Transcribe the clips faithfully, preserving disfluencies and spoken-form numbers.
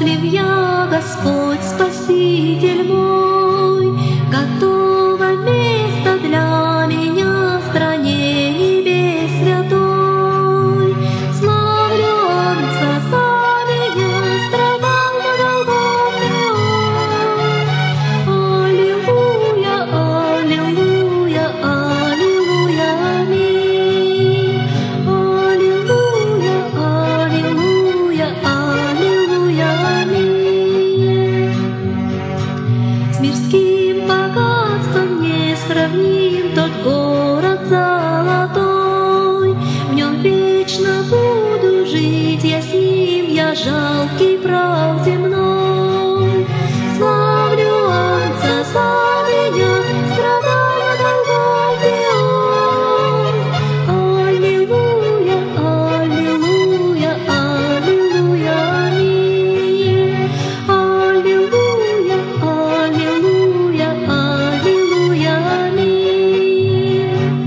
Счастлив я, Господь, Спаситель мой, готово место для меня в стране небес святой. Славлю Отца за меня, страдал на Голгофе Он. Аллилуйя, аллилуйя, аллилуйя, аминь. Аллилуйя, аллилуйя, аллилуйя, аминь. С мирским богатством не сравним тот город золотой. В нем вечно буду жить я с ним, я жалкий прах земной. Славлю Отца за меня, страдал на Голгофе Он. Аллилуйя, аллилуйя, аллилуйя, аминь. Аллилуйя, аллилуйя, аллилуйя, аминь.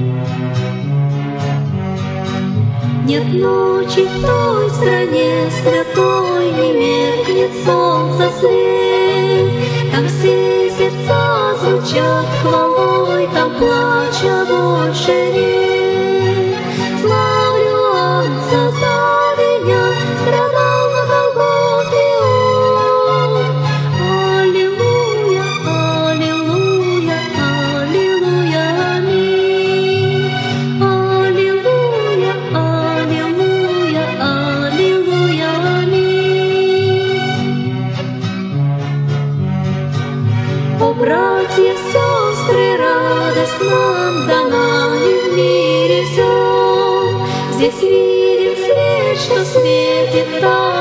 Нет ночи в той стране святой, не меркнет солнце свет. Там все сердца звучат хвалой, там плача больше нет. Славлю Отца за меня, страдал на Голгофе Он. Аллилуйя, аллилуйя, аллилуйя, аминь. Аллилуйя, аллилуйя, аллилуйя, аминь. О, братья, сестры, радость нам дана не в мире всем. Здесь видим свет, что светит там.